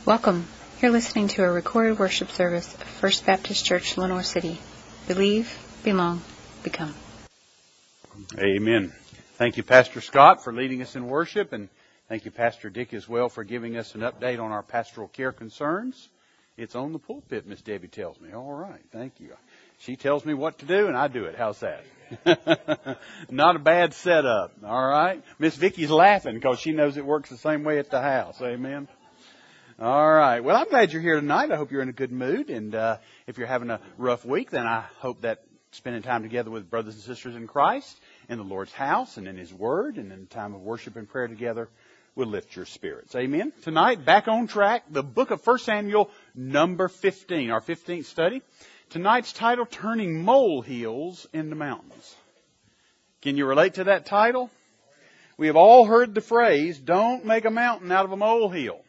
Welcome. You're listening to a recorded worship service of First Baptist Church, Lenoir City. Believe, belong, become. Amen. Thank you, Pastor Scott, for leading us in worship, and thank you, Pastor Dick, as well, for giving us an update on our pastoral care concerns. It's on the pulpit, Miss Debbie tells me. All right, thank you. She tells me what to do, and I do it. How's that? Not a bad setup, all right? Miss Vicky's laughing because she knows it works the same way at the house. Amen. All right. Well, I'm glad you're here tonight. I hope you're in a good mood. And if you're having a rough week, then I hope that spending time together with brothers and sisters in Christ in the Lord's house and in His Word and in time of worship and prayer together will lift your spirits. Amen. Tonight, back on track, the book of 1 Samuel, number 15, our 15th study. Tonight's title, Turning Molehills into Mountains. Can you relate to that title? We have all heard the phrase, don't make a mountain out of a molehill.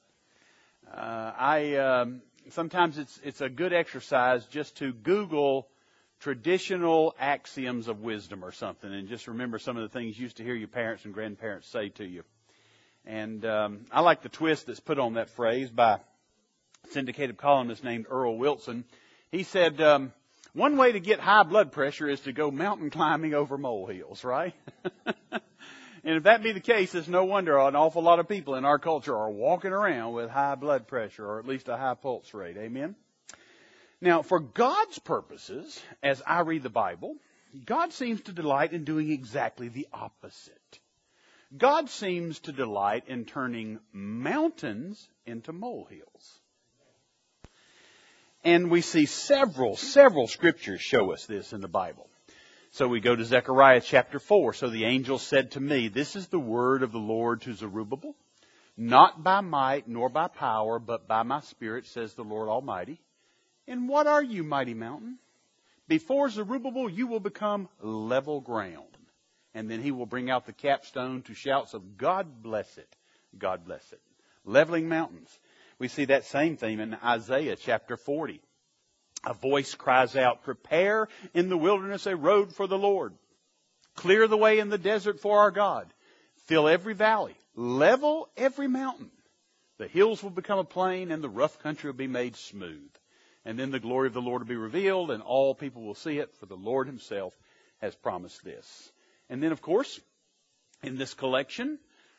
Sometimes it's a good exercise just to Google traditional axioms of wisdom or something and just remember some of the things you used to hear your parents and grandparents say to you. And I like the twist that's put on that phrase by a syndicated columnist named Earl Wilson. He said, one way to get high blood pressure is to go mountain climbing over molehills, right? And if that be the case, it's no wonder an awful lot of people in our culture are walking around with high blood pressure or at least a high pulse rate. Amen? Now, for God's purposes, as I read the Bible, God seems to delight in doing exactly the opposite. God seems to delight in turning mountains into molehills. And we see several scriptures show us this in the Bible. So we go to Zechariah chapter 4. So the angel said to me, this is the word of the Lord to Zerubbabel, not by might nor by power, but by my Spirit, says the Lord Almighty. And what are you, mighty mountain? Before Zerubbabel, you will become level ground. And then he will bring out the capstone to shouts of God bless it, God bless it. Leveling mountains. We see that same theme in Isaiah chapter 40. A voice cries out, prepare in the wilderness a road for the Lord. Clear the way in the desert for our God. Fill every valley. Level every mountain. The hills will become a plain and the rough country will be made smooth. And then the glory of the Lord will be revealed and all people will see it, for the Lord Himself has promised this. And then, of course, in this collection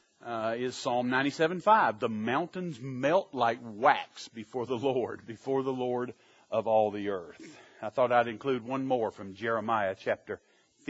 is Psalm 97:5. The mountains melt like wax before the Lord of all the earth. I thought I'd include one more from Jeremiah chapter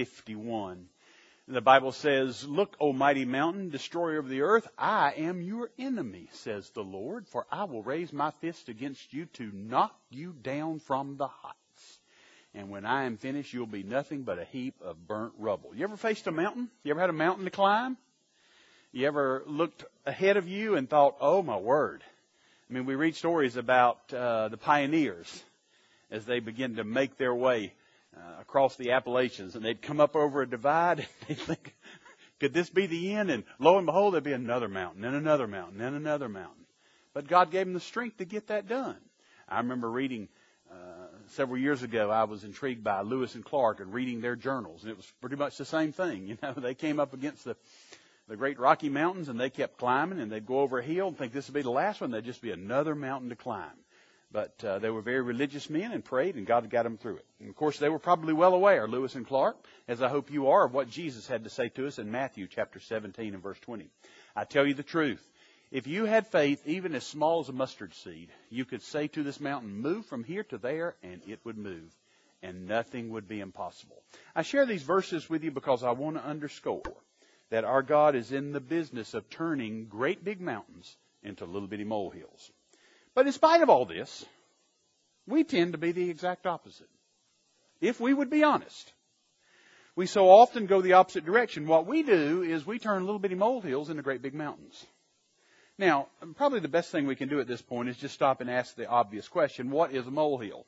51. The Bible says, look, O mighty mountain, destroyer of the earth, I am your enemy, says the Lord, for I will raise my fist against you to knock you down from the heights. And when I am finished, you'll be nothing but a heap of burnt rubble. You ever faced a mountain? You ever had a mountain to climb? You ever looked ahead of you and thought, oh my word. I mean, we read stories about the pioneers as they begin to make their way across the Appalachians. And they'd come up over a divide and they'd think, could this be the end? And lo and behold, there'd be another mountain and another mountain and another mountain. But God gave them the strength to get that done. I remember reading several years ago, I was intrigued by Lewis and Clark and reading their journals. And it was pretty much the same thing. You know, they came up against the great Rocky Mountains and they kept climbing and they'd go over a hill and think this would be the last one. There'd just be another mountain to climb. But they were very religious men and prayed, and God got them through it. And, of course, they were probably well aware, Lewis and Clark, as I hope you are, of what Jesus had to say to us in Matthew chapter 17 and verse 20. I tell you the truth. If you had faith even as small as a mustard seed, you could say to this mountain, move from here to there, and it would move, and nothing would be impossible. I share these verses with you because I want to underscore that our God is in the business of turning great big mountains into little bitty molehills. But in spite of all this, we tend to be the exact opposite. If we would be honest, we so often go the opposite direction. What we do is we turn little bitty molehills into great big mountains. Now, probably the best thing we can do at this point is just stop and ask the obvious question, what is a molehill?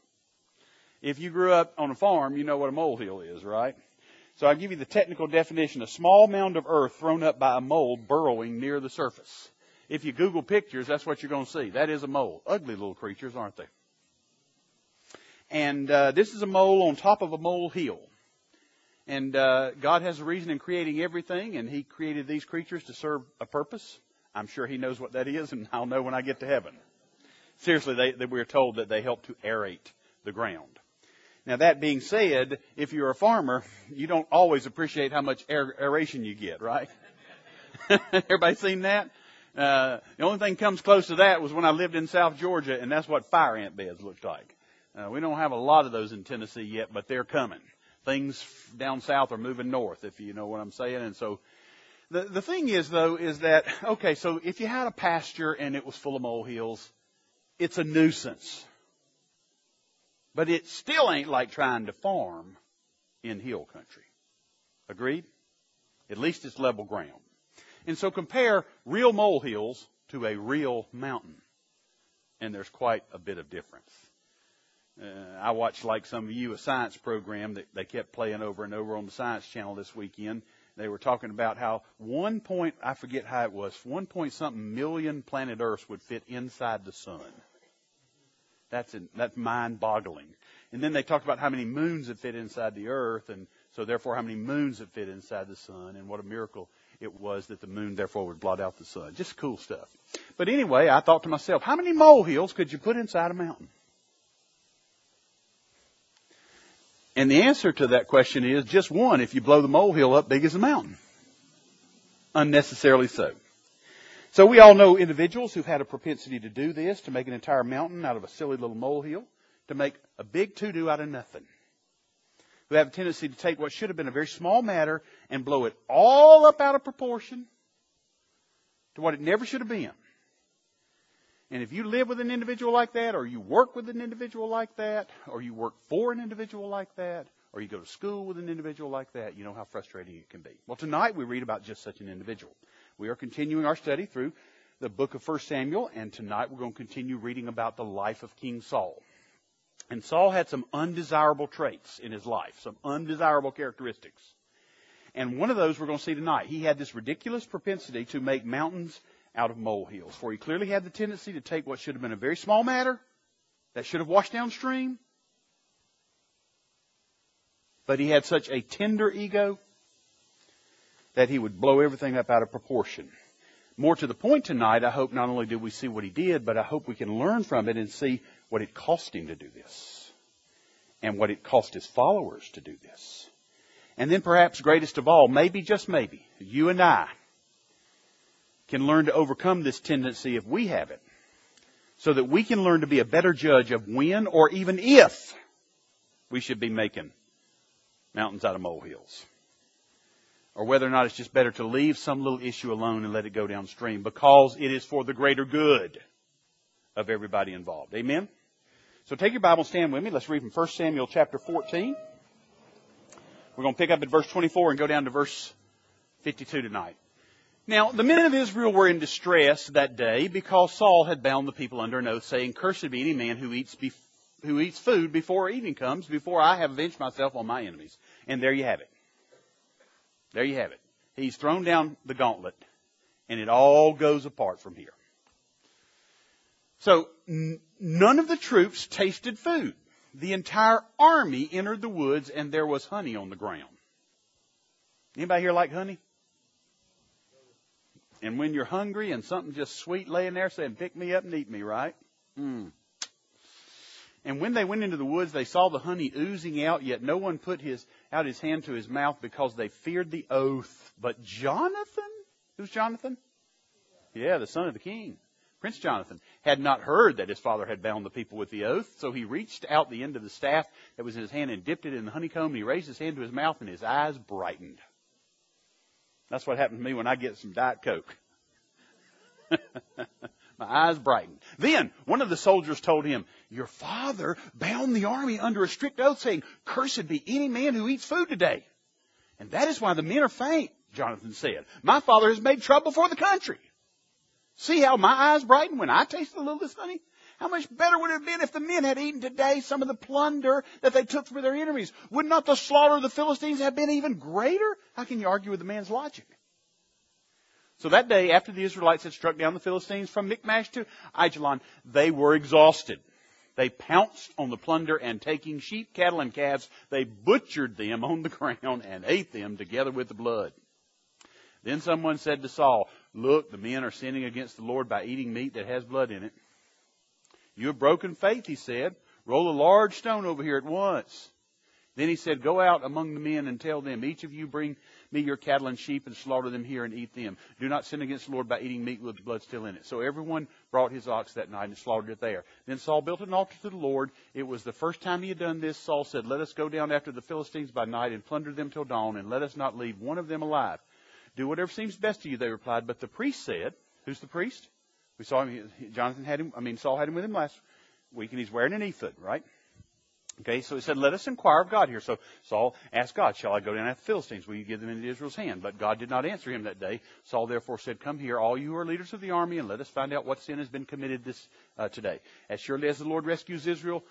If you grew up on a farm, you know what a molehill is, right? So I'll give you the technical definition, a small mound of earth thrown up by a mole burrowing near the surface. If you Google pictures, that's what you're going to see. That is a mole. Ugly little creatures, aren't they? And this is a mole on top of a molehill. And God has a reason in creating everything, and He created these creatures to serve a purpose. I'm sure he knows what that is, and I'll know when I get to heaven. Seriously, we're told that they help to aerate the ground. Now, that being said, if you're a farmer, you don't always appreciate how much aeration you get, right? Everybody seen that? The only thing comes close to that was when I lived in South Georgia, and that's what fire ant beds looked like. We don't have a lot of those in Tennessee yet, but they're coming. Things down south are moving north, if you know what I'm saying. And so the thing is, though, is that, okay, so if you had a pasture and it was full of molehills, it's a nuisance. But it still ain't like trying to farm in hill country. Agreed? At least it's level ground. And so compare real molehills to a real mountain. And there's quite a bit of difference. I watched, like some of you, a science program that they kept playing over and over on the Science Channel this weekend. They were talking about how 1 something million planet Earths would fit inside the sun. That's mind-boggling. And then they talked about how many moons that fit inside the Earth, and so therefore how many moons that fit inside the sun, and what a miracle it was that the moon therefore would blot out the sun. Just cool stuff. But anyway, I thought to myself, how many molehills could you put inside a mountain? And the answer to that question is just one if you blow the molehill up big as a mountain. Unnecessarily so. So we all know individuals who've had a propensity to do this, to make an entire mountain out of a silly little molehill, to make a big to-do out of nothing. Who have a tendency to take what should have been a very small matter and blow it all up out of proportion to what it never should have been. And if you live with an individual like that, or you work with an individual like that, or you work for an individual like that, or you go to school with an individual like that, you know how frustrating it can be. Well, tonight we read about just such an individual. We are continuing our study through the book of 1 Samuel, and tonight we're going to continue reading about the life of King Saul. And Saul had some undesirable traits in his life, some undesirable characteristics. And one of those we're going to see tonight. He had this ridiculous propensity to make mountains out of molehills, for he clearly had the tendency to take what should have been a very small matter that should have washed downstream, but he had such a tender ego that he would blow everything up out of proportion. More to the point tonight, I hope not only did we see what he did, but I hope we can learn from it and see what it cost him to do this, and what it cost his followers to do this. And then perhaps greatest of all, maybe, just maybe, you and I can learn to overcome this tendency if we have it, so that we can learn to be a better judge of when or even if we should be making mountains out of molehills. Or whether or not it's just better to leave some little issue alone and let it go downstream, because it is for the greater good of everybody involved. Amen? So take your Bible, stand with me. Let's read from 1 Samuel chapter 14. We're going to pick up at verse 24 and go down to verse 52 tonight. Now, the men of Israel were in distress that day because Saul had bound the people under an oath, saying, "Cursed be any man who eats food before evening comes, before I have avenged myself on my enemies." And there you have it. There you have it. He's thrown down the gauntlet, and it all goes apart from here. So, none of the troops tasted food. The entire army entered the woods, and there was honey on the ground. Anybody here like honey? And when you're hungry and something just sweet laying there saying, "Pick me up and eat me," right? And when they went into the woods, they saw the honey oozing out, yet no one put out his hand to his mouth because they feared the oath. But Jonathan, who's Jonathan? Yeah, the son of the king. Prince Jonathan had not heard that his father had bound the people with the oath, so he reached out the end of the staff that was in his hand and dipped it in the honeycomb, and he raised his hand to his mouth, and his eyes brightened. That's what happens to me when I get some Diet Coke. My eyes brightened. Then one of the soldiers told him, "Your father bound the army under a strict oath, saying, 'Cursed be any man who eats food today.' And that is why the men are faint," Jonathan said. "My father has made trouble for the country. See how my eyes brighten when I taste a little of this honey? How much better would it have been if the men had eaten today some of the plunder that they took from their enemies? Would not the slaughter of the Philistines have been even greater?" How can you argue with the man's logic? So that day, after the Israelites had struck down the Philistines from Michmash to Aijalon, they were exhausted. They pounced on the plunder, and taking sheep, cattle, and calves, they butchered them on the ground and ate them together with the blood. Then someone said to Saul, Look, the men are sinning against the Lord by eating meat that has blood in it. You have broken faith, he said. Roll a large stone over here at once. Then he said, go out among the men and tell them, each of you bring me your cattle and sheep and slaughter them here and eat them. Do not sin against the Lord by eating meat with blood still in it. So everyone brought his ox that night and slaughtered it there. Then Saul built an altar to the Lord. It was the first time he had done this. Saul said, let us go down after the Philistines by night and plunder them till dawn, and let us not leave one of them alive. Do whatever seems best to you, they replied. But the priest said, who's the priest? We saw him, Saul had him with him last week, and he's wearing an ephod, right? Okay, so he said, let us inquire of God here. So Saul asked God, shall I go down after the Philistines? Will you give them into Israel's hand? But God did not answer him that day. Saul therefore said, come here, all you who are leaders of the army, and let us find out what sin has been committed today. As surely as the Lord rescues Israel,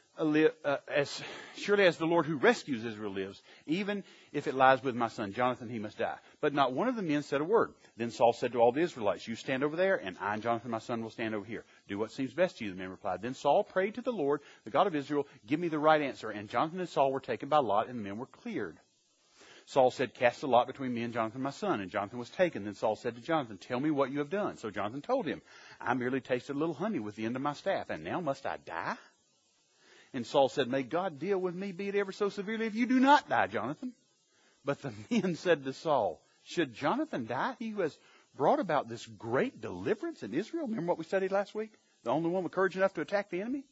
as surely as the Lord who rescues Israel lives, even if it lies with my son Jonathan, he must die. But not one of the men said a word. Then Saul said to all the Israelites, you stand over there, and I and Jonathan, my son, will stand over here. Do what seems best to you, the men replied. Then Saul prayed to the Lord, the God of Israel, give me the right answer. And Jonathan and Saul were taken by lot, and the men were cleared. Saul said, cast a lot between me and Jonathan, my son. And Jonathan was taken. Then Saul said to Jonathan, tell me what you have done. So Jonathan told him, I merely tasted a little honey with the end of my staff, and now must I die? And Saul said, may God deal with me, be it ever so severely, if you do not die, Jonathan. But the men said to Saul, should Jonathan die, he who has brought about this great deliverance in Israel? Remember what we studied last week? The only one with courage enough to attack the enemy?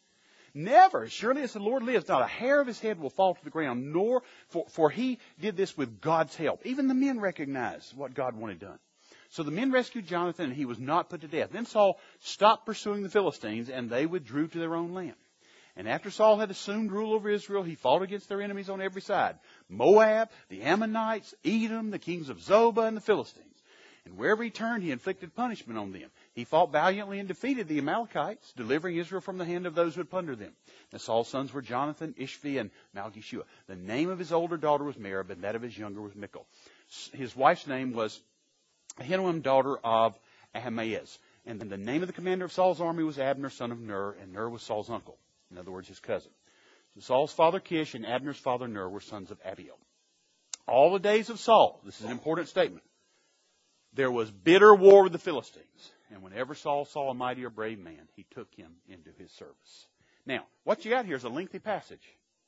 Never. Surely as the Lord lives, not a hair of his head will fall to the ground, nor for he did this with God's help. Even the men recognized what God wanted done. So the men rescued Jonathan, and he was not put to death. Then Saul stopped pursuing the Philistines, and they withdrew to their own land. And after Saul had assumed rule over Israel, he fought against their enemies on every side. Moab, the Ammonites, Edom, the kings of Zobah, and the Philistines. And wherever he turned, he inflicted punishment on them. He fought valiantly and defeated the Amalekites, delivering Israel from the hand of those who had plundered them. Now Saul's sons were Jonathan, Ishvi, and Malchishua. The name of his older daughter was Merab, and that of his younger was Michal. His wife's name was Ahinoam, daughter of Ahimaaz. And then the name of the commander of Saul's army was Abner, son of Ner, and Ner was Saul's uncle. In other words, his cousin. So Saul's father Kish and Abner's father Ner were sons of Abiel. All the days of Saul, this is an important statement, there was bitter war with the Philistines. And whenever Saul saw a mighty or brave man, he took him into his service. Now, what you got here is a lengthy passage,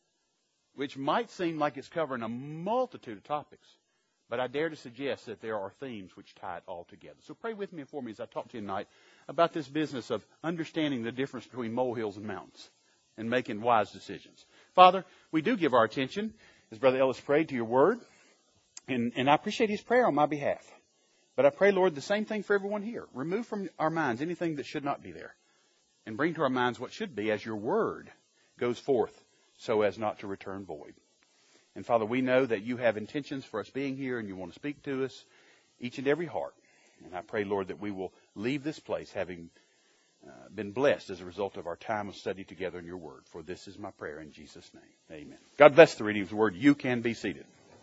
which might seem like it's covering a multitude of topics. But I dare to suggest that there are themes which tie it all together. So pray with me and for me as I talk to you tonight about this business of understanding the difference between molehills and mountains and making wise decisions. Father, we do give our attention, as Brother Ellis prayed, to your word. And I appreciate his prayer on my behalf. But I pray, Lord, the same thing for everyone here. Remove from our minds anything that should not be there. And bring to our minds what should be as your word goes forth so as not to return void. And Father, we know that you have intentions for us being here and you want to speak to us, each and every heart. And I pray, Lord, that we will leave this place having been blessed as a result of our time of study together in your word. For this is my prayer in Jesus' name. Amen. God bless the reading of the word. You can be seated.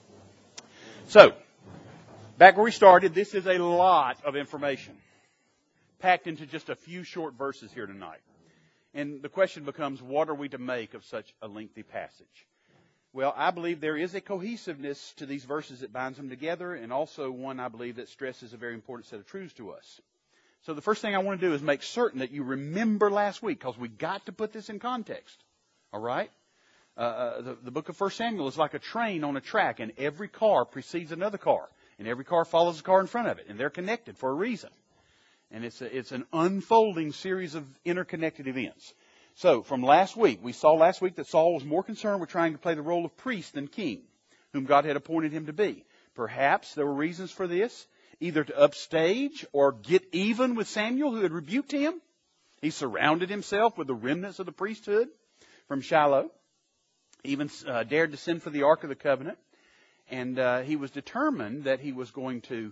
So, back where we started, this is a lot of information packed into just a few short verses here tonight. And the question becomes, what are we to make of such a lengthy passage? Well, I believe there is a cohesiveness to these verses that binds them together, and also one, I believe, that stresses a very important set of truths to us. So the first thing I want to do is make certain that you remember last week, because we got to put this in context. All right? The book of 1 Samuel is like a train on a track, and every car precedes another car, and every car follows the car in front of it, and they're connected for a reason. And it's an unfolding series of interconnected events. So, from last week, we saw last week that Saul was more concerned with trying to play the role of priest than king, whom God had appointed him to be. Perhaps there were reasons for this, either to upstage or get even with Samuel, who had rebuked him. He surrounded himself with the remnants of the priesthood from Shiloh. He even dared to send for the Ark of the Covenant. And he was determined that he was going to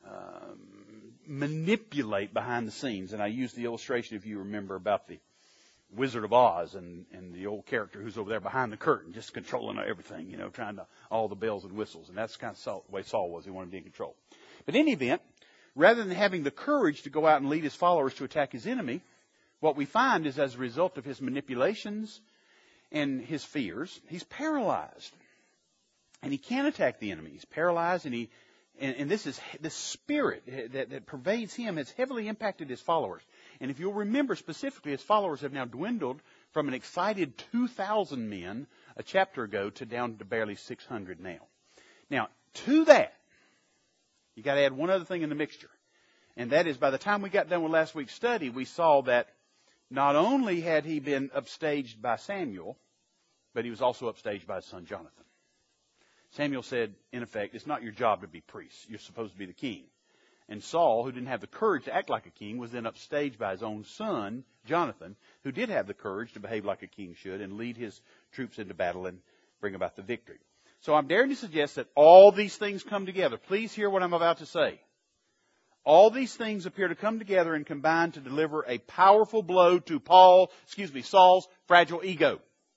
manipulate behind the scenes. And I used the illustration, if you remember, about the Wizard of Oz and the old character who's over there behind the curtain, just controlling everything, trying to all the bells and whistles. And that's kind of the way Saul was. He wanted to be in control. But in any event, rather than having the courage to go out and lead his followers to attack his enemy, what we find is as a result of his manipulations and his fears, he's paralyzed. And he can't attack the enemy. He's paralyzed, and And this spirit that pervades him has heavily impacted his followers. And if you'll remember specifically, his followers have now dwindled from an excited 2,000 men a chapter ago to down to barely 600 now. Now, to that, you got to add one other thing in the mixture. And that is, by the time we got done with last week's study, we saw that not only had he been upstaged by Samuel, but he was also upstaged by his son Jonathan. Samuel said, in effect, it's not your job to be priest. You're supposed to be the king. And Saul, who didn't have the courage to act like a king, was then upstaged by his own son, Jonathan, who did have the courage to behave like a king should and lead his troops into battle and bring about the victory. So I'm daring to suggest that all these things come together. Please hear what I'm about to say. All these things appear to come together and combine to deliver a powerful blow to Saul's fragile ego.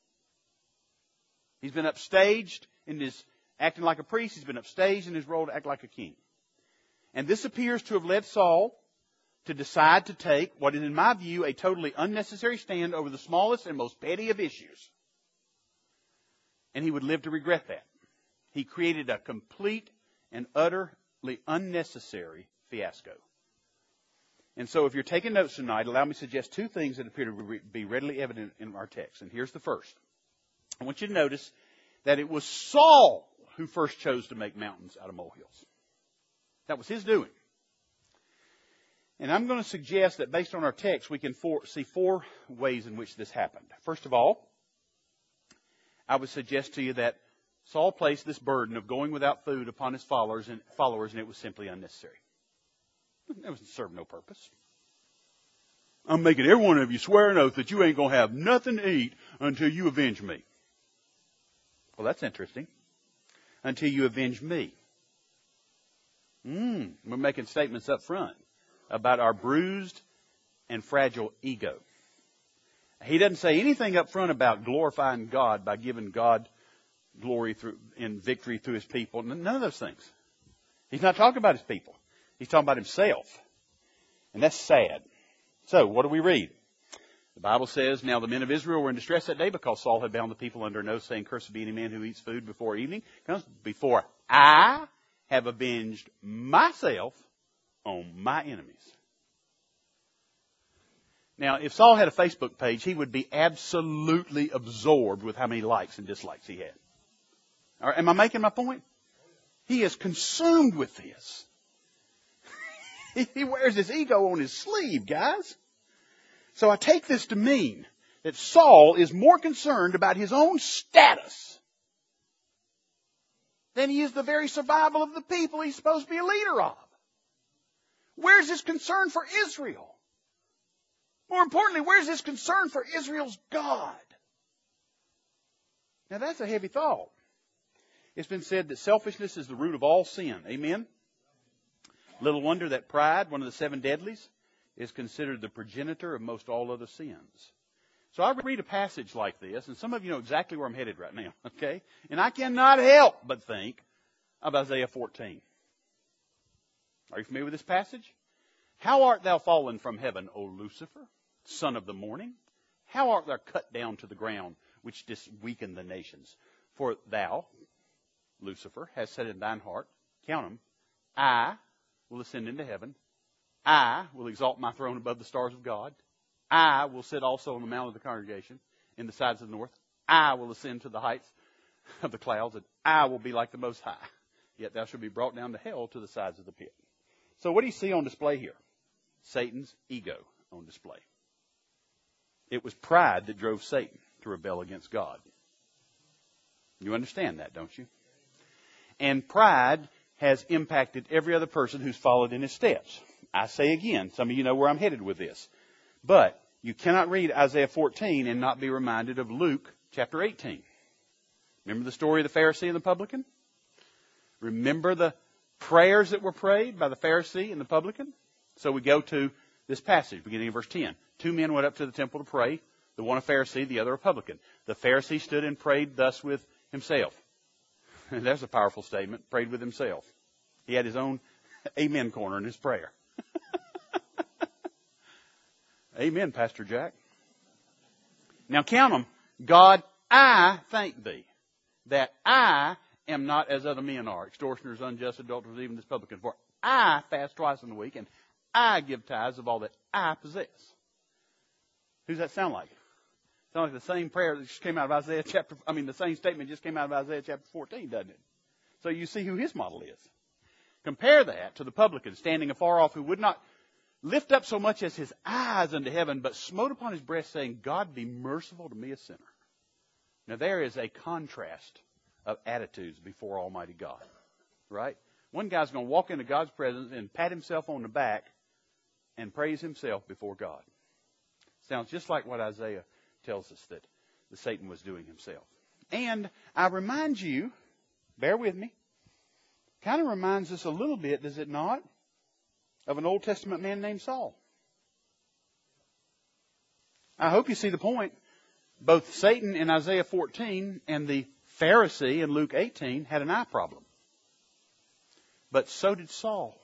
He's been upstaged in his acting like a priest. He's been upstaged in his role to act like a king. And this appears to have led Saul to decide to take what is, in my view, a totally unnecessary stand over the smallest and most petty of issues. And he would live to regret that. He created a complete and utterly unnecessary fiasco. And so if you're taking notes tonight, allow me to suggest two things that appear to be readily evident in our text. And here's the first. I want you to notice that it was Saul who first chose to make mountains out of molehills. That was his doing. And I'm going to suggest that based on our text, we can see four ways in which this happened. First of all, I would suggest to you that Saul placed this burden of going without food upon his followers, and it was simply unnecessary. It was served no purpose. I'm making every one of you swear an oath that you ain't going to have nothing to eat until you avenge me. Well, that's interesting. Until you avenge me. We're making statements up front about our bruised and fragile ego. He doesn't say anything up front about glorifying God by giving God glory in victory through his people. None of those things. He's not talking about his people. He's talking about himself. And that's sad. So, what do we read? The Bible says, now the men of Israel were in distress that day because Saul had bound the people under an oath, saying, cursed be any man who eats food before evening. Before I have avenged myself on my enemies. Now, if Saul had a Facebook page, he would be absolutely absorbed with how many likes and dislikes he had. All right, am I making my point? He is consumed with this. He wears his ego on his sleeve, guys. So I take this to mean that Saul is more concerned about his own status than he is the very survival of the people he's supposed to be a leader of. Where's his concern for Israel? More importantly, where's his concern for Israel's God? Now that's a heavy thought. It's been said that selfishness is the root of all sin. Amen? Little wonder that pride, one of the 7 deadlies, is considered the progenitor of most all other sins. So I read a passage like this, and some of you know exactly where I'm headed right now, okay? And I cannot help but think of Isaiah 14. Are you familiar with this passage? How art thou fallen from heaven, O Lucifer, son of the morning? How art thou cut down to the ground, which didst weaken the nations? For thou, Lucifer, hast said in thine heart, count them, I will ascend into heaven. I will exalt my throne above the stars of God. I will sit also on the mount of the congregation in the sides of the north. I will ascend to the heights of the clouds, and I will be like the Most High. Yet thou shalt be brought down to hell to the sides of the pit. So what do you see on display here? Satan's ego on display. It was pride that drove Satan to rebel against God. You understand that, don't you? And pride has impacted every other person who's followed in his steps. I say again, some of you know where I'm headed with this. But you cannot read Isaiah 14 and not be reminded of Luke chapter 18. Remember the story of the Pharisee and the publican? Remember the prayers that were prayed by the Pharisee and the publican? So we go to this passage, beginning in verse 10. 2 men went up to the temple to pray, the one a Pharisee, the other a publican. The Pharisee stood and prayed thus with himself. That's a powerful statement, prayed with himself. He had his own amen corner in his prayer. Amen, Pastor Jack. Now count them. God, I thank thee that I am not as other men are, extortioners, unjust, adulterers, even this publican. For I fast twice in the week, and I give tithes of all that I possess. Who's that sound like? Sounds like the same prayer that just came out of the same statement just came out of Isaiah chapter 14, doesn't it? So you see who his model is. Compare that to the publican standing afar off, who would not lift up so much as his eyes unto heaven, but smote upon his breast, saying, God be merciful to me, a sinner. Now there is a contrast of attitudes before Almighty God, right? One guy's going to walk into God's presence and pat himself on the back and praise himself before God. Sounds just like what Isaiah tells us that Satan was doing himself. And I remind you, bear with me, kind of reminds us a little bit, does it not, of an Old Testament man named Saul. I hope you see the point. Both Satan in Isaiah 14 and the Pharisee in Luke 18 had an eye problem. But so did Saul.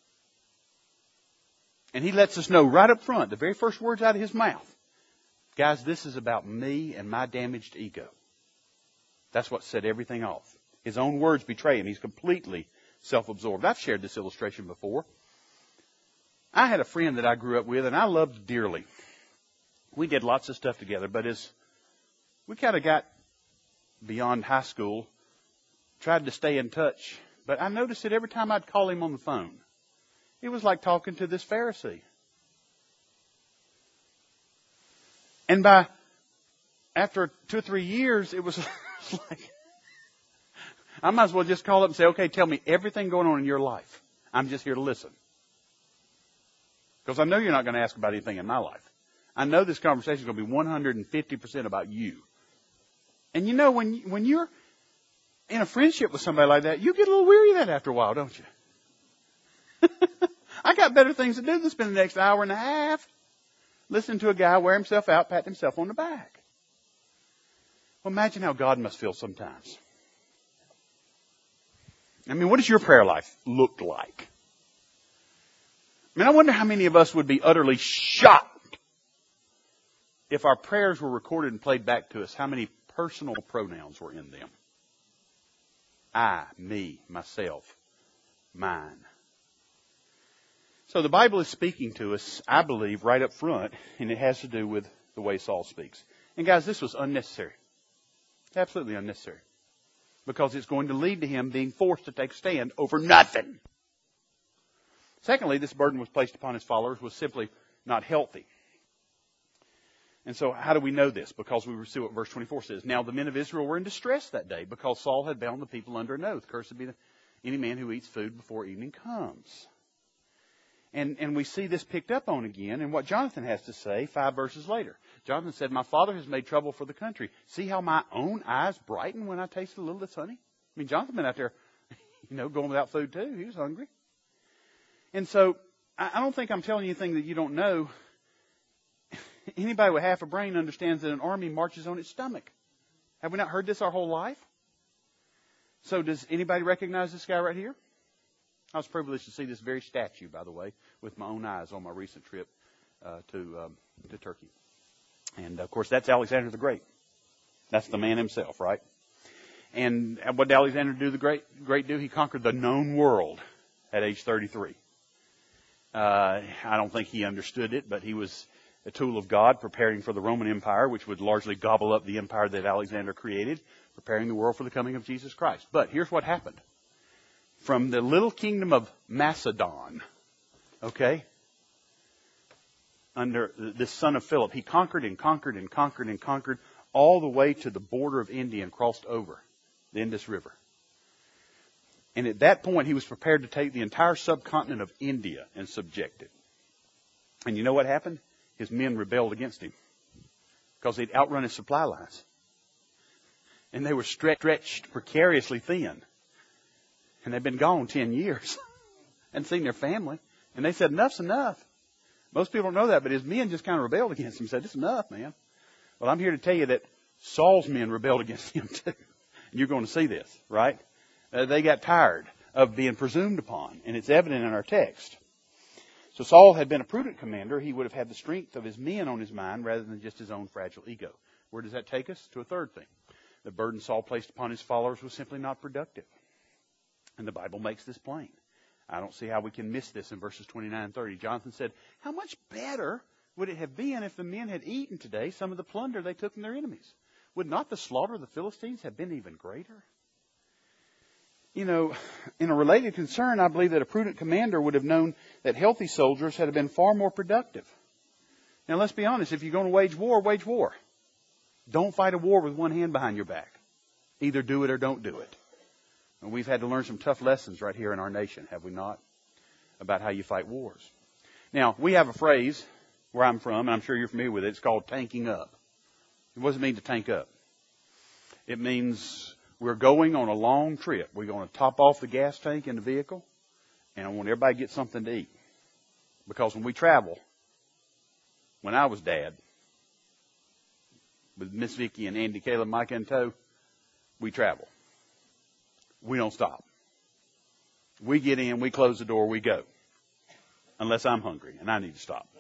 And he lets us know right up front, the very first words out of his mouth, guys, this is about me and my damaged ego. That's what set everything off. His own words betray him. He's completely self-absorbed. I've shared this illustration before. I had a friend that I grew up with and I loved dearly. We did lots of stuff together, but as we kind of got beyond high school, tried to stay in touch, but I noticed that every time I'd call him on the phone, it was like talking to this Pharisee. And after 2 or 3 years, it was like, I might as well just call up and say, okay, tell me everything going on in your life. I'm just here to listen. Because I know you're not going to ask about anything in my life. I know this conversation is going to be 150% about you. And you know, when you're in a friendship with somebody like that, you get a little weary of that after a while, don't you? I got better things to do than spend the next hour and a half listening to a guy wear himself out, pat himself on the back. Well, imagine how God must feel sometimes. I mean, what does your prayer life look like? I mean, I wonder how many of us would be utterly shocked if our prayers were recorded and played back to us, how many personal pronouns were in them. I, me, myself, mine. So the Bible is speaking to us, I believe, right up front, and it has to do with the way Saul speaks. And guys, this was unnecessary. Absolutely unnecessary. Because it's going to lead to him being forced to take a stand over nothing. Secondly, this burden was placed upon his followers was simply not healthy. And so how do we know this? Because we see what verse 24 says. Now the men of Israel were in distress that day because Saul had bound the people under an oath. Cursed be any man who eats food before evening comes. And we see this picked up on again in what Jonathan has to say 5 verses later. Jonathan said, my father has made trouble for the country. See how my own eyes brighten when I taste a little of this honey? I mean, Jonathan been out there, going without food too. He was hungry. And so I don't think I'm telling you anything that you don't know. Anybody with half a brain understands that an army marches on its stomach. Have we not heard this our whole life? So does anybody recognize this guy right here? I was privileged to see this very statue, by the way, with my own eyes on my recent trip to Turkey. And, of course, that's Alexander the Great. That's the man himself, right? And what did Alexander the Great do? He conquered the known world at age 33. I don't think he understood it, but he was a tool of God preparing for the Roman Empire, which would largely gobble up the empire that Alexander created, preparing the world for the coming of Jesus Christ. But here's what happened. From the little kingdom of Macedon, okay, under this son of Philip, he conquered and conquered and conquered and conquered all the way to the border of India and crossed over the Indus River. And at that point, he was prepared to take the entire subcontinent of India and subject it. And you know what happened? His men rebelled against him because they'd outrun his supply lines. And they were stretched precariously thin. And they'd been gone 10 years and seen their family. And they said, enough's enough. Most people don't know that, but his men just kind of rebelled against him and said, it's enough, man. Well, I'm here to tell you that Saul's men rebelled against him too. And you're going to see this, right? They got tired of being presumed upon. And it's evident in our text. So Saul had been a prudent commander. He would have had the strength of his men on his mind rather than just his own fragile ego. Where does that take us? To a third thing. The burden Saul placed upon his followers was simply not productive. And the Bible makes this plain. I don't see how we can miss this in verses 29 and 30. Jonathan said, how much better would it have been if the men had eaten today some of the plunder they took from their enemies? Would not the slaughter of the Philistines have been even greater? You know, in a related concern, I believe that a prudent commander would have known that healthy soldiers had been far more productive. Now, let's be honest. If you're going to wage war, wage war. Don't fight a war with one hand behind your back. Either do it or don't do it. And we've had to learn some tough lessons right here in our nation, have we not? About how you fight wars. Now, we have a phrase where I'm from, and I'm sure you're familiar with it. It's called tanking up. What does it mean to tank up? It means we're going on a long trip. We're going to top off the gas tank in the vehicle, and I want everybody to get something to eat. Because when we travel, when I was dad, with Miss Vicki and Andy, Caleb, Mike, and tow, we travel. We don't stop. We get in, we close the door, we go. Unless I'm hungry and I need to stop.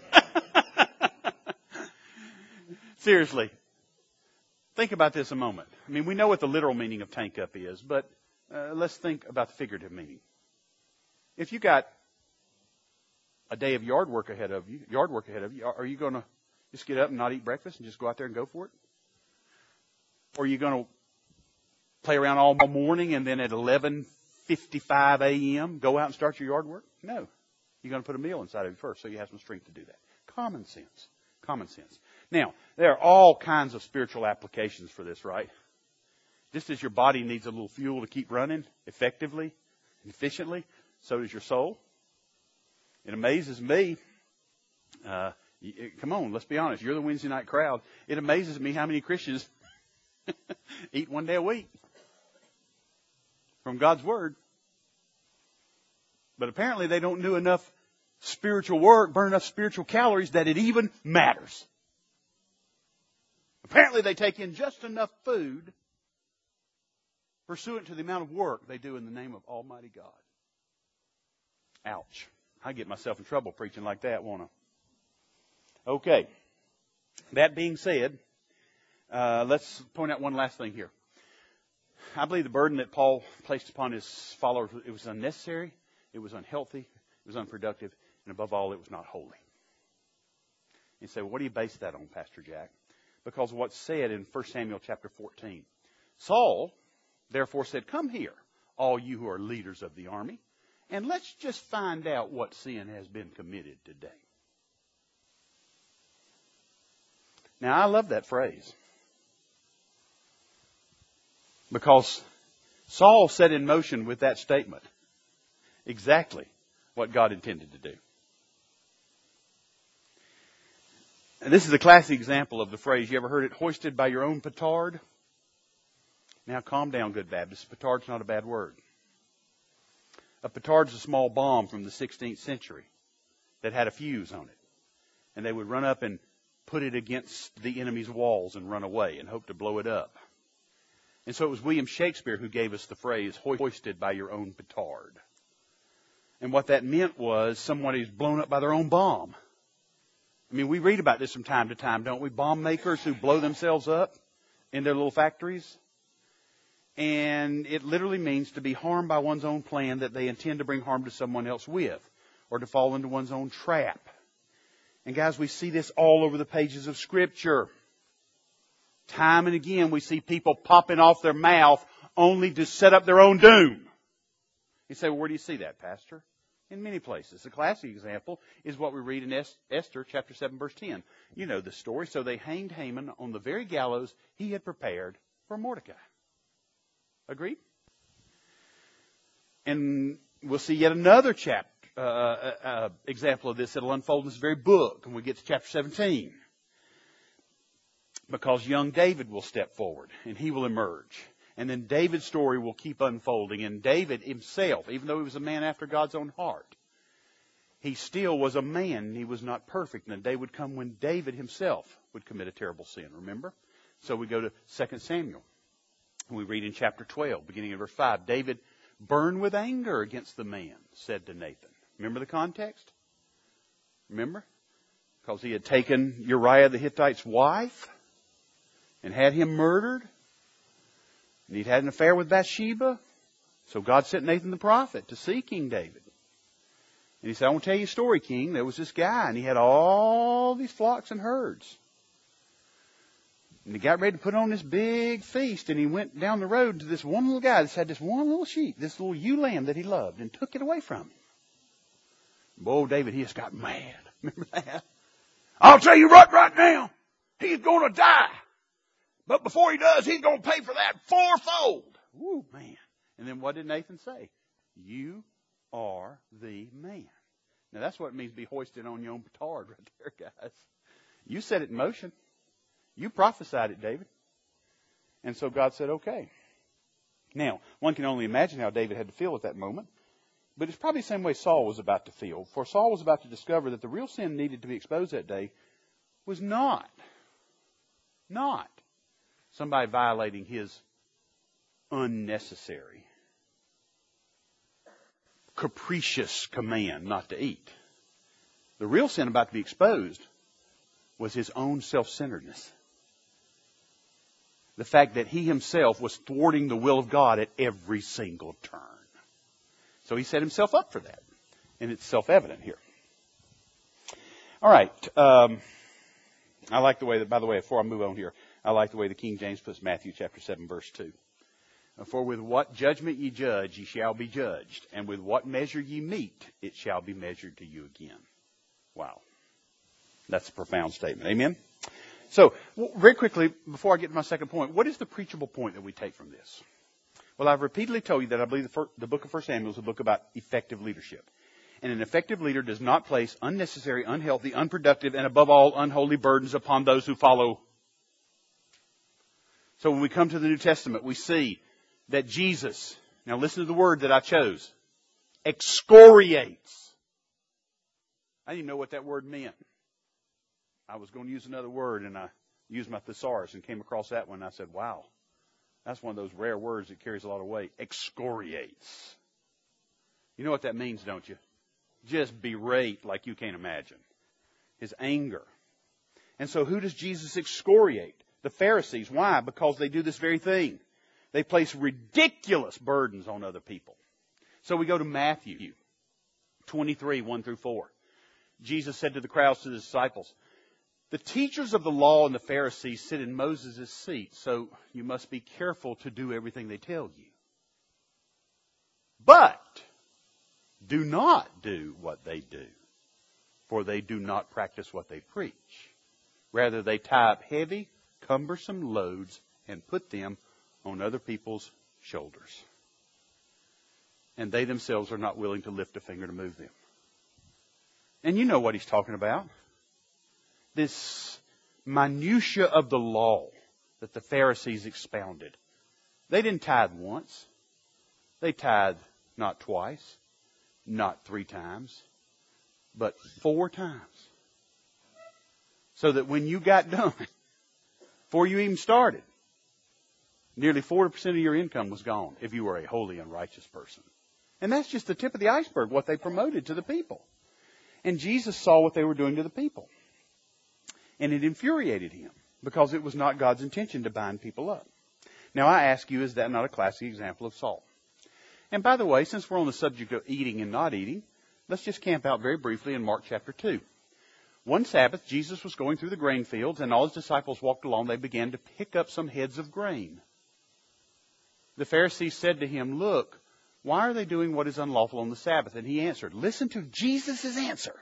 Seriously. Think about this a moment. I mean, we know what the literal meaning of tank up is, but let's think about the figurative meaning. If you got a day of yard work ahead of you, are you going to just get up and not eat breakfast and just go out there and go for it? Or are you going to play around all morning and then at 11:55 a.m. go out and start your yard work? No. You're going to put a meal inside of you first so you have some strength to do that. Common sense. Common sense. Now, there are all kinds of spiritual applications for this, right? Just as your body needs a little fuel to keep running effectively and efficiently, so does your soul. It amazes me. Come on, let's be honest. You're the Wednesday night crowd. It amazes me how many Christians eat one day a week from God's Word. But apparently they don't do enough spiritual work, burn enough spiritual calories that it even matters. Apparently they take in just enough food pursuant to the amount of work they do in the name of Almighty God. Ouch. I get myself in trouble preaching like that, won't I? Okay. That being said, let's point out one last thing here. I believe the burden that Paul placed upon his followers, it was unnecessary, it was unhealthy, it was unproductive, and above all, it was not holy. You say, well, what do you base that on, Pastor Jack? Because of what's said in 1 Samuel chapter 14. Saul, therefore, said, come here, all you who are leaders of the army, and let's just find out what sin has been committed today. Now, I love that phrase. Because Saul set in motion with that statement exactly what God intended to do. And this is a classic example of the phrase, you ever heard it, hoisted by your own petard? Now calm down, good Baptist. Petard's not a bad word. A petard's a small bomb from the 16th century that had a fuse on it. And they would run up and put it against the enemy's walls and run away and hope to blow it up. And so it was William Shakespeare who gave us the phrase, hoisted by your own petard. And what that meant was somebody's blown up by their own bomb. I mean, we read about this from time to time, don't we? Bomb makers who blow themselves up in their little factories. And it literally means to be harmed by one's own plan that they intend to bring harm to someone else with, or to fall into one's own trap. And guys, we see this all over the pages of Scripture. Time and again, we see people popping off their mouth only to set up their own doom. You say, well, where do you see that, Pastor? In many places. A classic example is what we read in Esther chapter 7, verse 10. You know the story. So they hanged Haman on the very gallows he had prepared for Mordecai. Agreed? And we'll see yet another example of this that will unfold in this very book when we get to chapter 17. Because young David will step forward and he will emerge. And then David's story will keep unfolding. And David himself, even though he was a man after God's own heart, he still was a man. He was not perfect. And a day would come when David himself would commit a terrible sin. Remember? So we go to 2 Samuel. And we read in chapter 12, beginning in verse 5, David burned with anger against the man, said to Nathan. Remember the context? Remember? Because he had taken Uriah the Hittite's wife and had him murdered. And he'd had an affair with Bathsheba. So God sent Nathan the prophet to see King David. And he said, I want to tell you a story, King. There was this guy, and he had all these flocks and herds. And he got ready to put on this big feast, and he went down the road to this one little guy that had this one little sheep, this little ewe lamb that he loved, and took it away from him. Boy, David, he just got mad. Remember that? I'll tell you right now, he's going to die. But before he does, he's going to pay for that fourfold. Woo, man. And then what did Nathan say? You are the man. Now that's what it means to be hoisted on your own petard right there, guys. You set it in motion. You prophesied it, David. And so God said, okay. Now, one can only imagine how David had to feel at that moment. But it's probably the same way Saul was about to feel. For Saul was about to discover that the real sin needed to be exposed that day was not somebody violating his unnecessary, capricious command not to eat. The real sin about to be exposed was his own self-centeredness. The fact that he himself was thwarting the will of God at every single turn. So he set himself up for that. And it's self-evident here. All right. I like the way that, by the way, before I move on here, I like the way the King James puts Matthew chapter 7, verse 2. For with what judgment ye judge, ye shall be judged. And with what measure ye meet, it shall be measured to you again. Wow. That's a profound statement. Amen? So, very quickly, before I get to my second point, what is the preachable point that we take from this? Well, I've repeatedly told you that I believe the book of 1 Samuel is a book about effective leadership. And an effective leader does not place unnecessary, unhealthy, unproductive, and above all, unholy burdens upon those who follow. So when we come to the New Testament, we see that Jesus, now listen to the word that I chose, excoriates. I didn't know what that word meant. I was going to use another word, and I used my thesaurus and came across that one, and I said, wow, that's one of those rare words that carries a lot of weight. Excoriates. You know what that means, don't you? Just berate like you can't imagine. His anger. And so who does Jesus excoriate? The Pharisees. Why? Because they do this very thing. They place ridiculous burdens on other people. So we go to Matthew 23, 1 through 4. Jesus said to the crowds, to the disciples, the teachers of the law and the Pharisees sit in Moses' seat, so you must be careful to do everything they tell you. But do not do what they do, for they do not practice what they preach. Rather, they tie up heavy, cumbersome loads and put them on other people's shoulders. And they themselves are not willing to lift a finger to move them. And you know what he's talking about. This minutia of the law that the Pharisees expounded. They didn't tithe once. They tithed not twice, not 3 times, but 4 times. So that when you got done, before you even started, nearly 40% of your income was gone if you were a holy and righteous person. And that's just the tip of the iceberg, what they promoted to the people. And Jesus saw what they were doing to the people. And it infuriated him because it was not God's intention to bind people up. Now I ask you, is that not a classic example of Saul? And by the way, since we're on the subject of eating and not eating, let's just camp out very briefly in Mark chapter 2. One Sabbath, Jesus was going through the grain fields, and all his disciples walked along. They began to pick up some heads of grain. The Pharisees said to him, look, why are they doing what is unlawful on the Sabbath? And he answered, listen to Jesus' answer.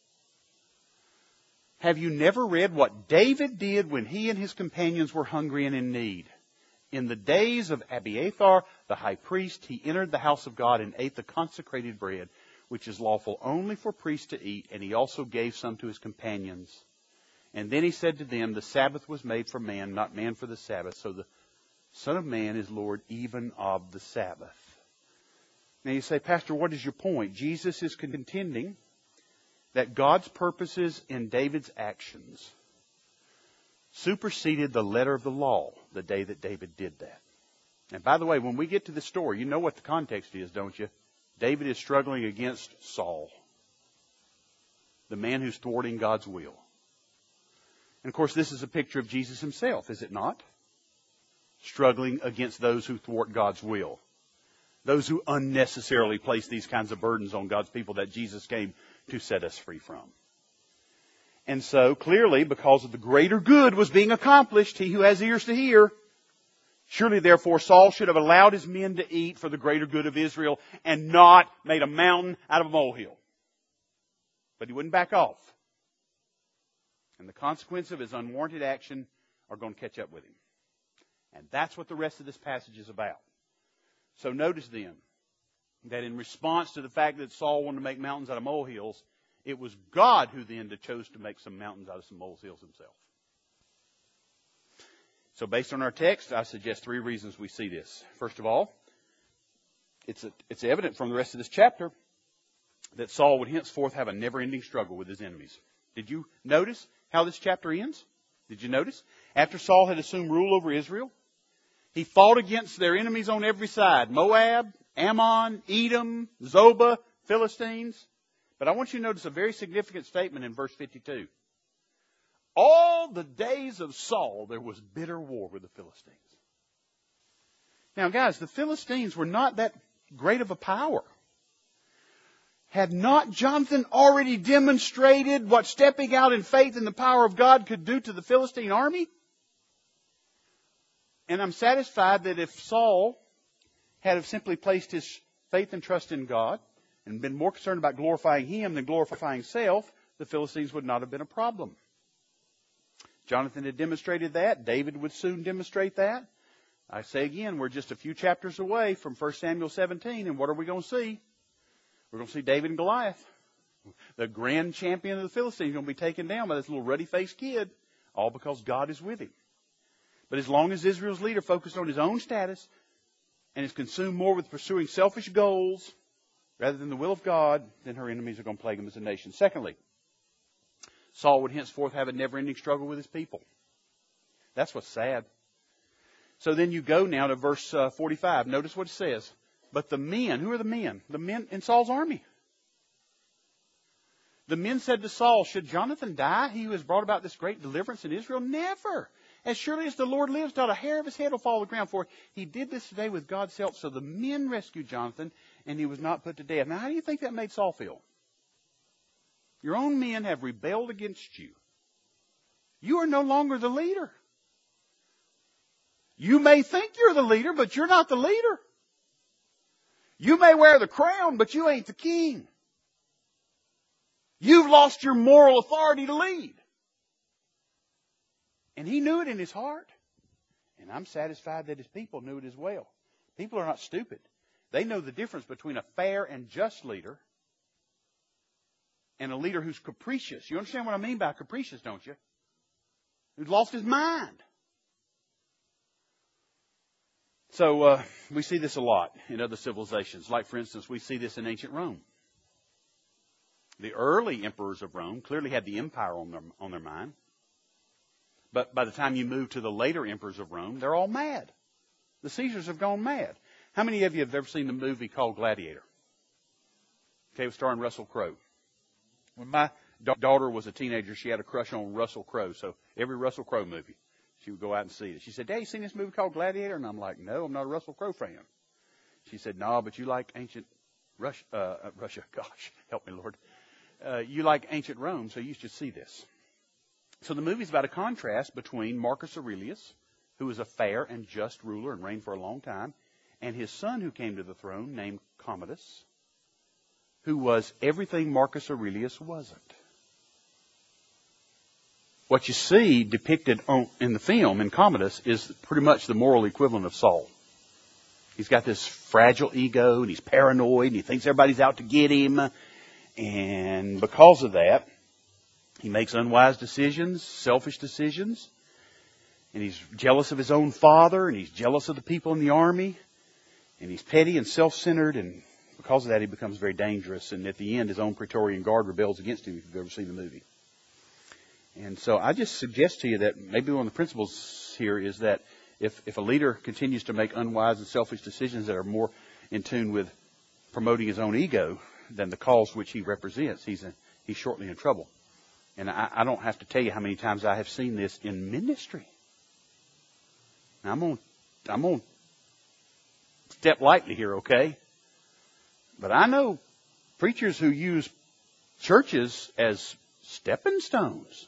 Have you never read what David did when he and his companions were hungry and in need? In the days of Abiathar, the high priest, he entered the house of God and ate the consecrated bread, which is lawful only for priests to eat, and he also gave some to his companions. And then he said to them, the Sabbath was made for man, not man for the Sabbath. So the Son of Man is Lord even of the Sabbath. Now you say, Pastor, what is your point? Jesus is contending that God's purposes in David's actions superseded the letter of the law the day that David did that. And by the way, when we get to this story, you know what the context is, don't you? David is struggling against Saul, the man who's thwarting God's will. And of course, this is a picture of Jesus himself, is it not? struggling against those who thwart God's will. Those who unnecessarily place these kinds of burdens on God's people that Jesus came to set us free from. And so, clearly, because of the greater good was being accomplished, he who has ears to hear, surely, therefore, Saul should have allowed his men to eat for the greater good of Israel and not made a mountain out of a molehill. But he wouldn't back off. And the consequence of his unwarranted action are going to catch up with him. And that's what the rest of this passage is about. So notice then that in response to the fact that Saul wanted to make mountains out of molehills, it was God who then chose to make some mountains out of some molehills himself. So based on our text, I suggest 3 reasons we see this. First of all, it's evident from the rest of this chapter that Saul would henceforth have a never-ending struggle with his enemies. Did you notice how this chapter ends? Did you notice? After Saul had assumed rule over Israel, he fought against their enemies on every side. Moab, Ammon, Edom, Zobah, Philistines. But I want you to notice a very significant statement in verse 52. All the days of Saul, there was bitter war with the Philistines. Now, guys, the Philistines were not that great of a power. Had not Jonathan already demonstrated what stepping out in faith in the power of God could do to the Philistine army? And I'm satisfied that if Saul had have simply placed his faith and trust in God and been more concerned about glorifying Him than glorifying self, the Philistines would not have been a problem. Jonathan had demonstrated that. David would soon demonstrate that. I say again, we're just a few chapters away from 1 Samuel 17, and what are we going to see? We're going to see David and Goliath. The grand champion of the Philistines is going to be taken down by this little ruddy-faced kid, all because God is with him. But as long as Israel's leader focused on his own status and is consumed more with pursuing selfish goals rather than the will of God, then her enemies are going to plague him as a nation. Secondly, Saul would henceforth have a never-ending struggle with his people. That's what's sad. So then you go now to verse 45. Notice what it says. But the men, who are the men? The men in Saul's army. The men said to Saul, should Jonathan die, he who has brought about this great deliverance in Israel? Never. As surely as the Lord lives, not a hair of his head will fall to the ground. For he did this today with God's help. So the men rescued Jonathan, and he was not put to death. Now, how do you think that made Saul feel? Your own men have rebelled against you. You are no longer the leader. You may think you're the leader, but you're not the leader. You may wear the crown, but you ain't the king. You've lost your moral authority to lead. And he knew it in his heart. And I'm satisfied that his people knew it as well. People are not stupid. They know the difference between a fair and just leader and a leader who's capricious. You understand what I mean by capricious, don't you? Who's lost his mind. So we see this a lot in other civilizations. Like, for instance, we see this in ancient Rome. The early emperors of Rome clearly had the empire on their mind. But by the time you move to the later emperors of Rome, they're all mad. The Caesars have gone mad. How many of you have ever seen the movie called Gladiator? Okay, it was starring Russell Crowe. When my daughter was a teenager, she had a crush on Russell Crowe. So every Russell Crowe movie, she would go out and see it. She said, Dad, you seen this movie called Gladiator? And I'm like, no, I'm not a Russell Crowe fan. She said, no, but you like ancient Russia. Gosh, help me, Lord. You like ancient Rome, so you should see this. So the movie's about a contrast between Marcus Aurelius, who was a fair and just ruler and reigned for a long time, and his son who came to the throne named Commodus, who was everything Marcus Aurelius wasn't. What you see depicted in the film in Commodus is pretty much the moral equivalent of Saul. He's got this fragile ego, and he's paranoid, and he thinks everybody's out to get him. And because of that, he makes unwise decisions, selfish decisions. And he's jealous of his own father, and he's jealous of the people in the army. And he's petty and self-centered, and because of that, he becomes very dangerous. And at the end, his own Praetorian Guard rebels against him, if you've ever seen the movie. And so I just suggest to you that maybe one of the principles here is that if a leader continues to make unwise and selfish decisions that are more in tune with promoting his own ego than the cause which he represents, he's shortly in trouble. And I don't have to tell you how many times I have seen this in ministry. Now, I'm going to to step lightly here, okay? But I know preachers who use churches as stepping stones.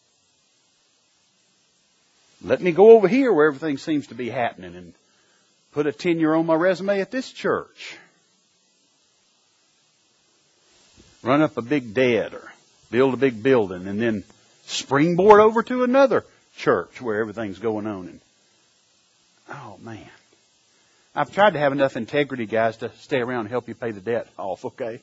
Let me go over here where everything seems to be happening and put a tenure on my resume at this church. Run up a big debt or build a big building and then springboard over to another church where everything's going on. And oh man, I've tried to have enough integrity, guys, to stay around and help you pay the debt off, okay?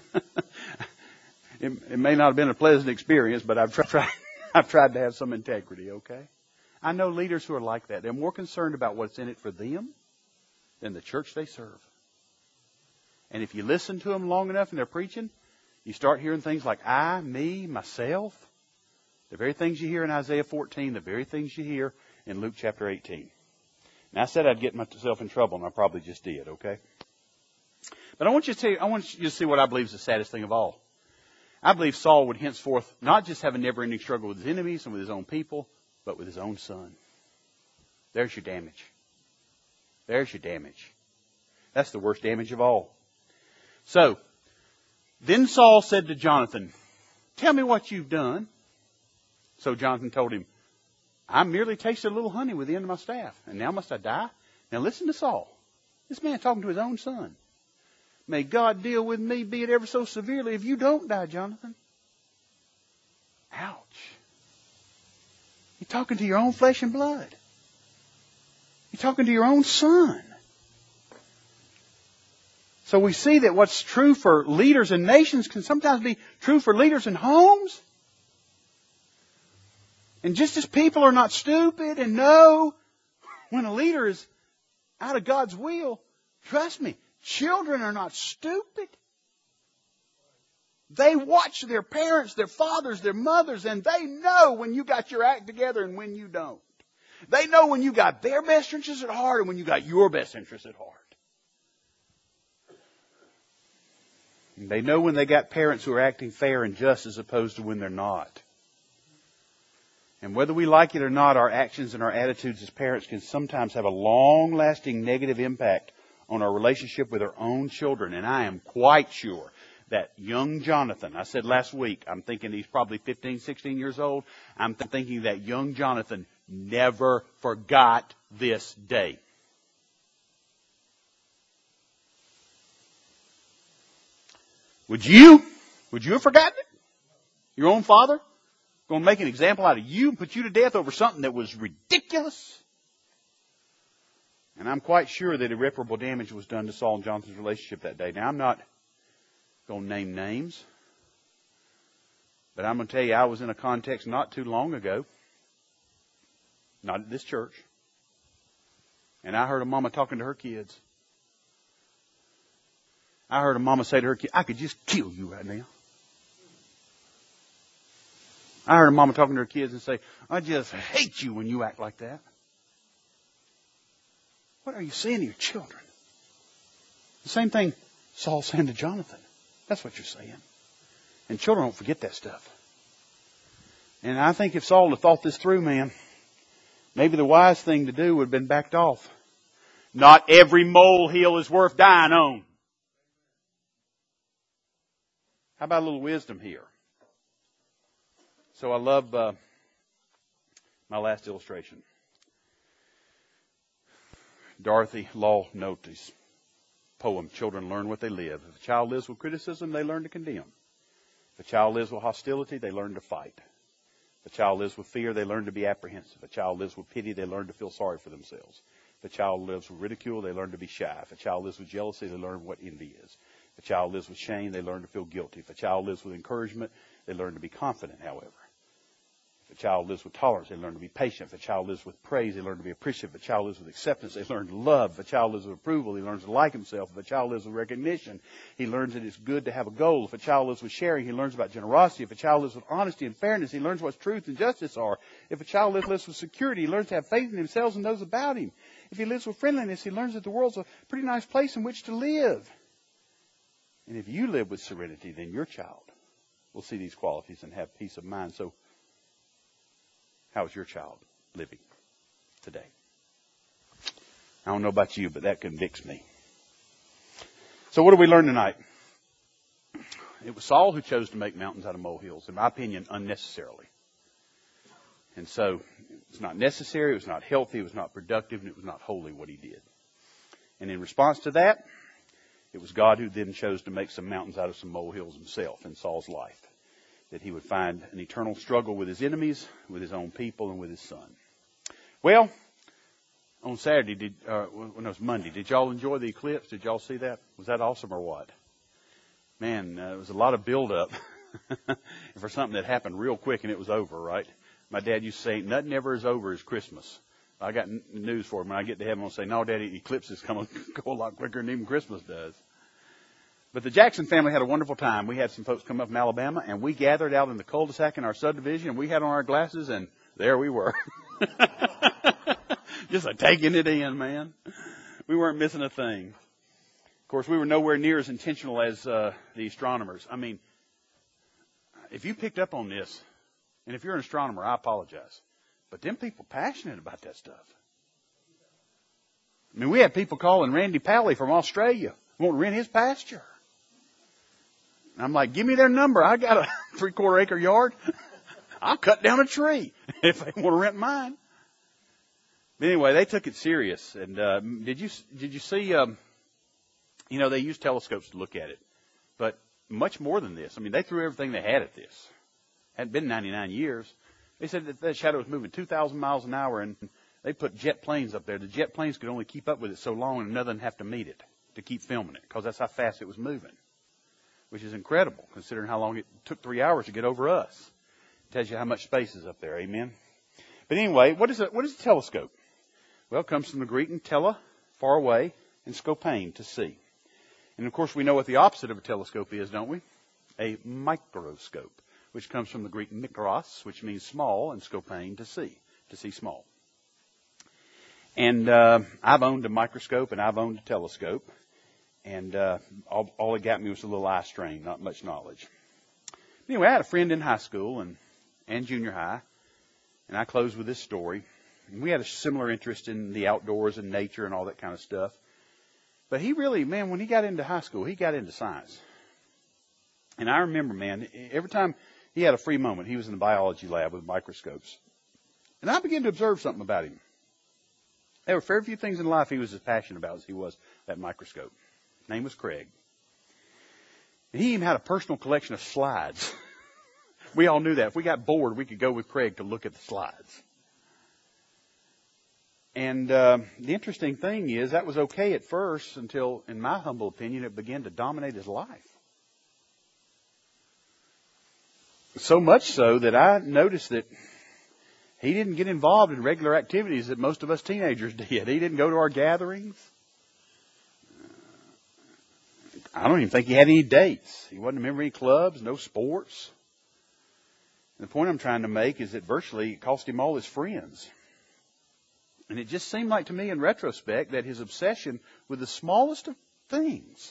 It may not have been a pleasant experience, but I've tried to have some integrity, okay? I know leaders who are like that. They're more concerned about what's in it for them than the church they serve. And if you listen to them long enough and they're preaching, you start hearing things like I, me, myself. The very things you hear in Isaiah 14, the very things you hear in Luke chapter 18. Now I said I'd get myself in trouble, and I probably just did, okay? But I want you to see what I believe is the saddest thing of all. I believe Saul would henceforth not just have a never-ending struggle with his enemies and with his own people, but with his own son. There's your damage. There's your damage. That's the worst damage of all. So, then Saul said to Jonathan, tell me what you've done. So Jonathan told him, I merely tasted a little honey with the end of my staff, and now must I die? Now listen to Saul. This man talking to his own son. May God deal with me, be it ever so severely, if you don't die, Jonathan. Ouch. You're talking to your own flesh and blood. You're talking to your own son. So we see that what's true for leaders in nations can sometimes be true for leaders in homes. And just as people are not stupid and know when a leader is out of God's will, trust me, children are not stupid. They watch their parents, their fathers, their mothers, and they know when you got your act together and when you don't. They know when you got their best interests at heart and when you got your best interests at heart. And they know when they got parents who are acting fair and just as opposed to when they're not. And whether we like it or not, our actions and our attitudes as parents can sometimes have a long-lasting negative impact on our relationship with our own children. And I am quite sure that young Jonathan, I said last week, I'm thinking he's probably 15, 16 years old. I'm thinking that young Jonathan never forgot this day. Would you have forgotten it? Your own father? Going to make an example out of you and put you to death over something that was ridiculous? And I'm quite sure that irreparable damage was done to Saul and Jonathan's relationship that day. Now, I'm not going to name names, but I'm going to tell you I was in a context not too long ago, not at this church, and I heard a mama talking to her kids. I heard a mama say to her kid, I could just kill you right now. I heard a mama talking to her kids and say, I just hate you when you act like that. What are you saying to your children? The same thing Saul's saying to Jonathan. That's what you're saying. And children don't forget that stuff. And I think if Saul had thought this through, man, maybe the wise thing to do would have been backed off. Not every molehill is worth dying on. How about a little wisdom here? So I love my last illustration. Dorothy Law Noti's poem, Children Learn What They Live. If a child lives with criticism, they learn to condemn. If a child lives with hostility, they learn to fight. If a child lives with fear, they learn to be apprehensive. If a child lives with pity, they learn to feel sorry for themselves. If a child lives with ridicule, they learn to be shy. If a child lives with jealousy, they learn what envy is. If a child lives with shame, they learn to feel guilty. If a child lives with encouragement, they learn to be confident, however. If a child lives with tolerance, they learn to be patient. If a child lives with praise, they learn to be appreciative. If a child lives with acceptance, they learn to love. If a child lives with approval, he learns to like himself. If a child lives with recognition, he learns that it's good to have a goal. If a child lives with sharing, he learns about generosity. If a child lives with honesty and fairness, he learns what truth and justice are. If a child lives with security, he learns to have faith in himself and those about him. If he lives with friendliness, he learns that the world's a pretty nice place in which to live. And if you live with serenity, then your child will see these qualities and have peace of mind. So, how is your child living today? I don't know about you, but that convicts me. So what do we learn tonight? It was Saul who chose to make mountains out of molehills, in my opinion, unnecessarily. And so it's not necessary, it was not healthy, it was not productive, and it was not holy what he did. And in response to that, it was God who then chose to make some mountains out of some molehills himself in Saul's life. That he would find an eternal struggle with his enemies, with his own people, and with his son. Well, on Saturday, when it was Monday, did y'all enjoy the eclipse? Did y'all see that? Was that awesome or what? Man, it was a lot of build-up for something that happened real quick and it was over, right? My dad used to say, nothing ever is over as Christmas. I got news for him. When I get to heaven, I'll say, no, Daddy, eclipses come go a lot quicker than even Christmas does. But the Jackson family had a wonderful time. We had some folks come up from Alabama, and we gathered out in the cul-de-sac in our subdivision, and we had on our glasses, and there we were. Just like taking it in, man. We weren't missing a thing. Of course, we were nowhere near as intentional as the astronomers. I mean, if you picked up on this, and if you're an astronomer, I apologize. But them people passionate about that stuff. I mean, we had people calling Randy Pally from Australia, wanting to rent his pasture. And I'm like, give me their number. I got a 3/4 acre yard. I'll cut down a tree if they want to rent mine. But anyway, they took it serious. And did you see? They used telescopes to look at it, but much more than this. I mean, they threw everything they had at this. Hadn't been 99 years. They said that shadow was moving 2,000 miles an hour, and they put jet planes up there. The jet planes could only keep up with it so long, and another would have to meet it to keep filming it, because that's how fast it was moving, which is incredible, considering how long it took 3 hours to get over us. It tells you how much space is up there, amen? But anyway, what is a telescope? Well, it comes from the Greek and tele, far away, and scopein, to see. And of course, we know what the opposite of a telescope is, don't we? A microscope, which comes from the Greek mikros, which means small, and scopein, to see small. And I've owned a microscope and I've owned a telescope. And all it got me was a little eye strain, not much knowledge. Anyway, I had a friend in high school and junior high, and I closed with this story. And we had a similar interest in the outdoors and nature and all that kind of stuff. But he really, man, when he got into high school, he got into science. And I remember, man, every time he had a free moment, he was in the biology lab with microscopes. And I began to observe something about him. There were very few things in life he was as passionate about as he was that microscope. His name was Craig. And he even had a personal collection of slides. We all knew that. If we got bored, we could go with Craig to look at the slides. And the interesting thing is that was okay at first until, in my humble opinion, it began to dominate his life. So much so that I noticed that he didn't get involved in regular activities that most of us teenagers did. He didn't go to our gatherings. I don't even think he had any dates. He wasn't a member of any clubs, no sports. And the point I'm trying to make is that virtually it cost him all his friends. And it just seemed like to me in retrospect that his obsession with the smallest of things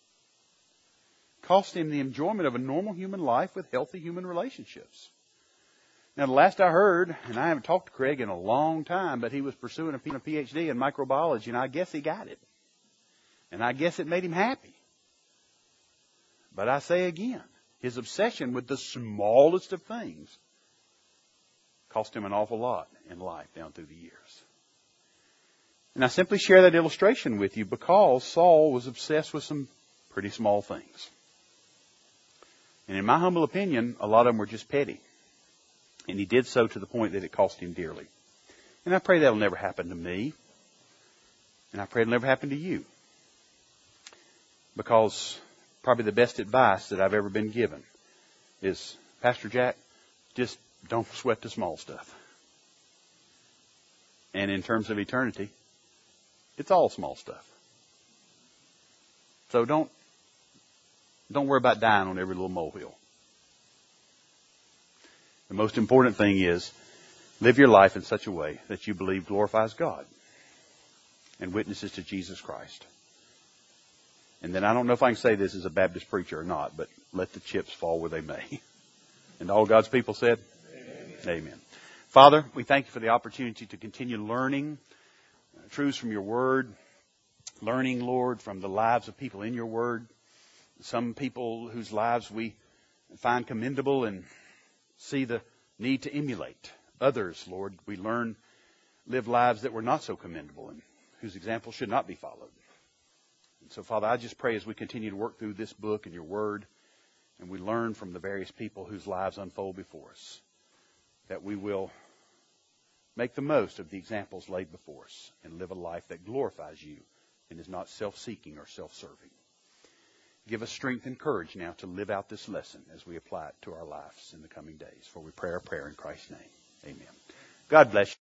cost him the enjoyment of a normal human life with healthy human relationships. Now, the last I heard, and I haven't talked to Craig in a long time, but he was pursuing a PhD in microbiology, and I guess he got it. And I guess it made him happy. But I say again, his obsession with the smallest of things cost him an awful lot in life down through the years. And I simply share that illustration with you because Saul was obsessed with some pretty small things. And in my humble opinion, a lot of them were just petty. And he did so to the point that it cost him dearly. And I pray that'll never happen to me. And I pray it'll never happen to you. Because probably the best advice that I've ever been given is, Pastor Jack, just don't sweat the small stuff. And in terms of eternity, it's all small stuff. So don't worry about dying on every little molehill. The most important thing is live your life in such a way that you believe glorifies God and witnesses to Jesus Christ. And then I don't know if I can say this as a Baptist preacher or not, but let the chips fall where they may. And all God's people said, Amen. Amen. Father, we thank you for the opportunity to continue learning, truths from your word, learning, Lord, from the lives of people in your word. Some people whose lives we find commendable and see the need to emulate. Others, Lord, we learn live lives that were not so commendable and whose example should not be followed. And so, Father, I just pray as we continue to work through this book and your word, and we learn from the various people whose lives unfold before us, that we will make the most of the examples laid before us and live a life that glorifies you and is not self-seeking or self-serving. Give us strength and courage now to live out this lesson as we apply it to our lives in the coming days. For we pray our prayer in Christ's name. Amen. God bless you.